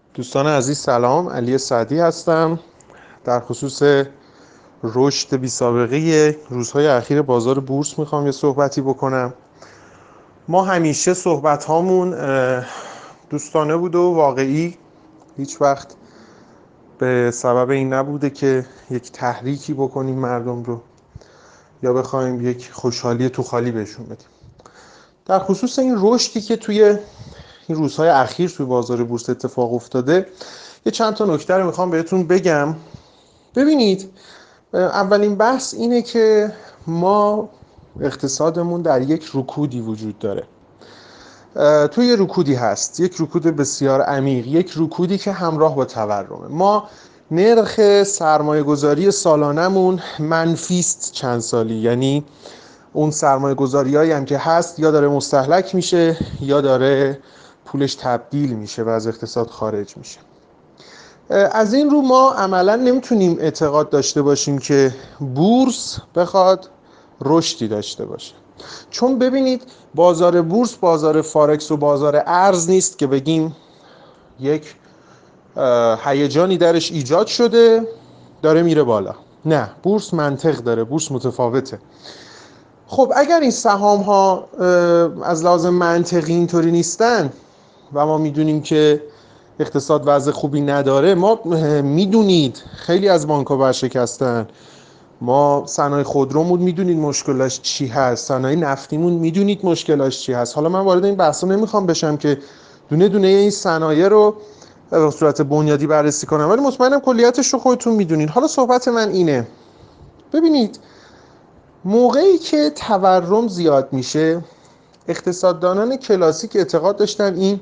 دوستان عزیز سلام، علی سعدی هستم. در خصوص رشد بی سابقه روزهای اخیر بازار بورس میخوام یه صحبتی بکنم. ما همیشه صحبت هامون دوستانه بوده و واقعی، هیچ وقت به سبب این نبوده که یک تحریکی بکنیم مردم رو یا بخوایم یک خوشحالی تو خالی بهشون بدیم. در خصوص این رشدی که توی این روزهای اخیر توی بازار بورس اتفاق افتاده، یه چند تا نکته رو میخوام بهتون بگم. ببینید، اولین بحث اینه که ما اقتصادمون در یک رکودی وجود داره. توی یه رکودی هست، یک رکود بسیار عمیق، یک رکودی که همراه با تورمه. ما نرخ سرمایه گذاری سالانمون منفیست چند سالی، یعنی اون سرمایه گذاری هایی هم که هست یا داره مستهلک میشه یا داره پولش تبدیل میشه و از اقتصاد خارج میشه. از این رو ما عملا نمیتونیم اعتقاد داشته باشیم که بورس بخواد رشدی داشته باشه، چون ببینید بازار بورس بازار فارکس و بازار ارز نیست که بگیم یک هیجانی درش ایجاد شده داره میره بالا. نه، بورس منطق داره، بورس متفاوته. خب اگر این سهام ها از لحاظ منطقی اینطوری نیستن و ما میدونیم که اقتصاد وضع خوبی نداره، ما میدونید خیلی از بانک ها ورشکستن، ما صنایع خودرومون میدونید مشکلاش چی هست، صنایع نفتیمون میدونید مشکلاش چی هست. حالا من وارد این بحثا نمیخوام بشم که دونه دونه این صنایع رو به صورت بنیادی بررسی کنم، ولی مطمئنم کلیتش رو خودتون میدونید. حالا صحبت من اینه، ببینید موقعی که تورم زیاد میشه، اقتصاددانان کلاسیک اعتقاد داشتن این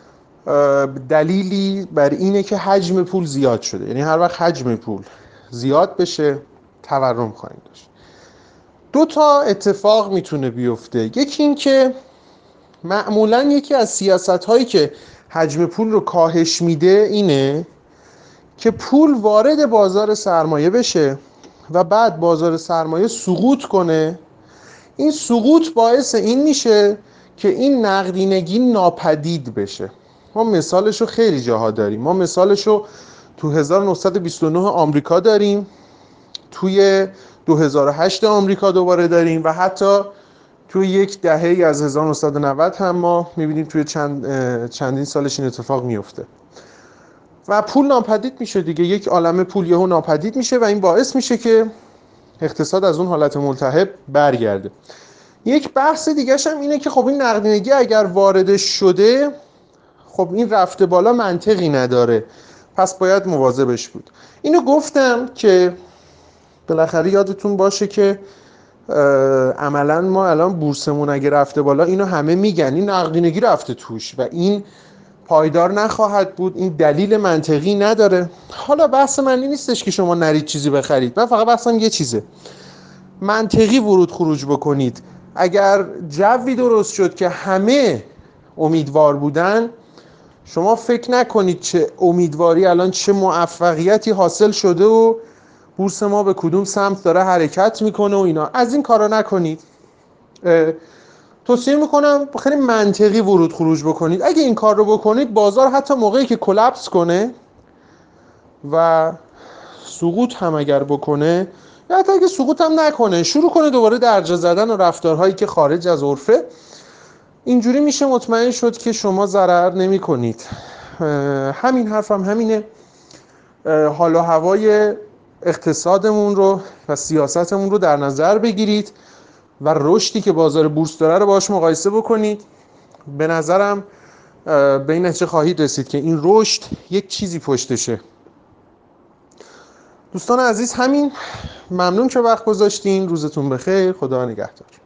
دلیلی بر اینه که حجم پول زیاد شده، یعنی هر وقت حجم پول زیاد بشه تورم خواهیم داشت. دو تا اتفاق میتونه بیفته. یکی این که معمولا یکی از سیاست هایی که حجم پول رو کاهش میده اینه که پول وارد بازار سرمایه بشه و بعد بازار سرمایه سقوط کنه. این سقوط باعث این میشه که این نقدینگی ناپدید بشه. ما مثالش رو خیلی جاها داریم. ما مثالش رو تو 1929 آمریکا داریم، توی 2008 آمریکا دوباره داریم و حتی توی یک دهه‌ای از 1990 هم ما میبینیم توی چندین سالش این اتفاق میفته و پول ناپدید میشه دیگه. یک عالمه پول یهو ناپدید میشه و این باعث میشه که اقتصاد از اون حالت ملتهب برگرده. یک بحث دیگه هم اینه که خب این نقدینگی اگر وارد شده، خب این رفته بالا منطقی نداره، پس باید مواظبش بود. اینو گفتم که بالاخره یادتون باشه که عملا ما الان بورسمون اگه رفته بالا، اینو همه میگن این نقدینگی رفته توش و این پایدار نخواهد بود، این دلیل منطقی نداره. حالا بحث من این نیستش که شما نرید چیزی بخرید، من فقط بحثم یه چیزه، منطقی ورود خروج بکنید. اگر جوی درست شد که همه امیدوار بودن، شما فکر نکنید چه امیدواری الان چه موفقیتی حاصل شده و بورس ما به کدوم سمت داره حرکت میکنه و اینا، از این کارا نکنید. توصیه میکنم خیلی منطقی ورود خروج بکنید. اگه این کار رو بکنید، بازار حتی موقعی که کلاپس کنه و سقوط هم اگر بکنه یا حتی اگه سقوط هم نکنه، شروع کنه دوباره درجا زدن و رفتارهایی که خارج از عرفه، اینجوری میشه مطمئن شد که شما ضرر نمی کنید. همین حرفم همینه. حال و هوای اقتصادمون رو و سیاستمون رو در نظر بگیرید و رشدی که بازار بورس داره رو باهاش مقایسه بکنید. به نظرم به این نتیجه خواهید رسید که این رشد یک چیزی پشتشه. دوستان عزیز، همین. ممنون که وقت گذاشتین. روزتون بخیر. خدا نگهدار.